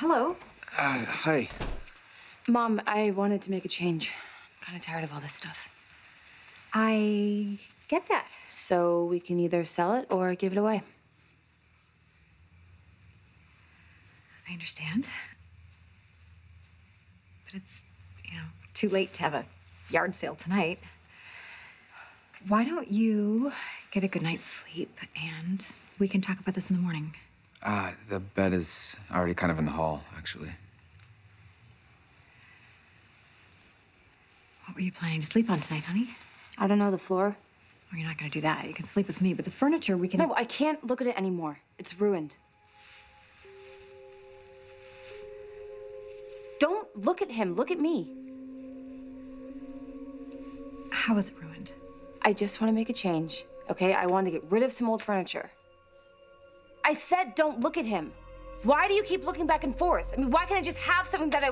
Hello. Hi. Mom, I wanted to make a change. I'm kind of tired of all this stuff. I get that. So we can either sell it or give it away. I understand. But it's, too late to have a yard sale tonight. Why don't you get a good night's sleep and we can talk about this in the morning? The bed is already kind of in the hall, actually. What were you planning to sleep on tonight, honey? I don't know, the floor. Well, you're not gonna do that. You can sleep with me, but the furniture we can... No, I can't look at it anymore. It's ruined. Don't look at him. Look at me. How is it ruined? I just want to make a change, okay? I want to get rid of some old furniture. I said don't look at him. Why do you keep looking back and forth? I mean, why can't I just have something that I